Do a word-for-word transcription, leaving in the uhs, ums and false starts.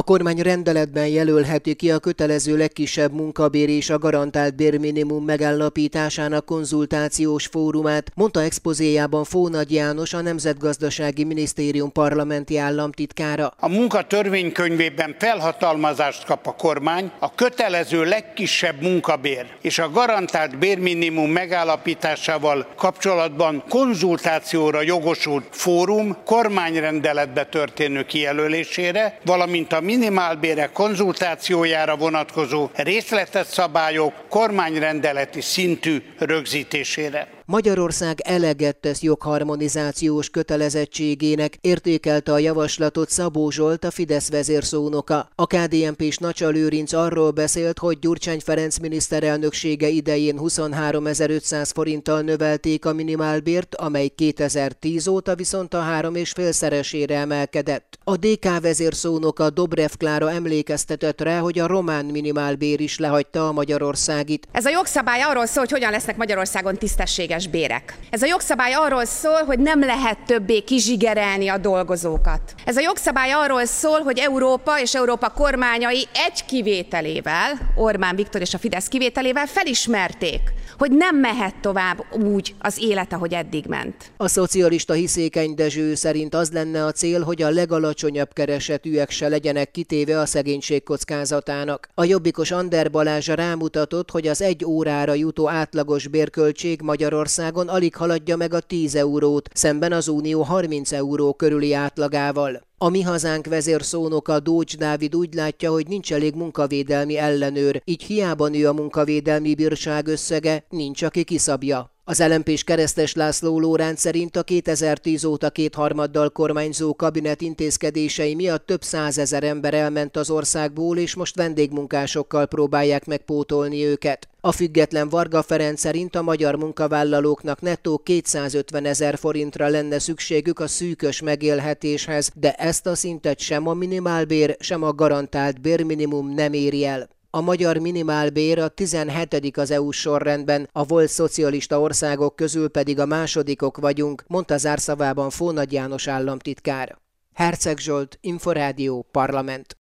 kormány rendeletben jelölheti ki a kötelező legkisebb munkabér és a garantált bérminimum megállapításának konzultációs fórumát, mondta expozéjában Fónagy János, a Nemzetgazdasági Minisztérium parlamenti államtitkára. A munka törvénykönyvében felhatalmazást kap a kormány a kötelező legkisebb munkabér és a garantált bérminimum megállapításával kapcsolatban konzultációra jogosult fórum kormányrendeletbe történő kijelölésére, valamint a minimálbérek konzultációjára vonatkozó részletes szabályok kormányrendeleti szintű rögzítésére. Magyarország eleget tesz jogharmonizációs kötelezettségének, értékelte a javaslatot Szabó Zsolt, a Fidesz vezérszónoka. A ká dé en pés Nacsa Lőrinc arról beszélt, hogy Gyurcsány Ferenc miniszterelnöksége idején huszonháromezer-ötszáz forinttal növelték a minimálbért, amely kétezer-tíz óta viszont a három és félszeresére emelkedett. A dé ká vezérszónoka Dobrev Klára emlékeztetett rá, hogy a román minimálbér is lehagyta a magyarországit. Ez a jogszabály arról szól, hogy hogyan lesznek Magyarországon tisztességes bérek. Ez a jogszabály arról szól, hogy nem lehet többé kizsigerelni a dolgozókat. Ez a jogszabály arról szól, hogy Európa és Európa kormányai egy kivételével, Orbán Viktor és a Fidesz kivételével felismerték, hogy nem mehet tovább úgy az élet, ahogy eddig ment. A szocialista Hiszékeny Dezső szerint az lenne a cél, hogy a legalacsonyabb keresetűek se legyenek kitéve a szegénység kockázatának. A jobbikos Ander Balázs rámutatott, hogy az egy órára jutó átlagos bérköltség Magyarországon alig haladja meg a tíz eurót, szemben az Unió harminc euró körüli átlagával. A Mi Hazánk vezérszónoka Dócs Dávid úgy látja, hogy nincs elég munkavédelmi ellenőr, így hiába nő a munkavédelmi bírság összege, nincs, aki kiszabja. Az el em pés Keresztes László Lóránc szerint a kétezer-tíz óta kétharmaddal kormányzó kabinet intézkedései miatt több százezer ember elment az országból, és most vendégmunkásokkal próbálják megpótolni őket. A független Varga Ferenc szerint a magyar munkavállalóknak nettó kétszázötvenezer forintra lenne szükségük a szűkös megélhetéshez, de ezt a szintet sem a minimálbér, sem a garantált bérminimum nem éri el. A magyar minimálbér a tizenhetedik az é u-s sorrendben, a volt szocialista országok közül pedig a másodikok vagyunk, mondta zárszavában Fónagy János államtitkár. Herceg Zsolt, Inforádió, Parlament.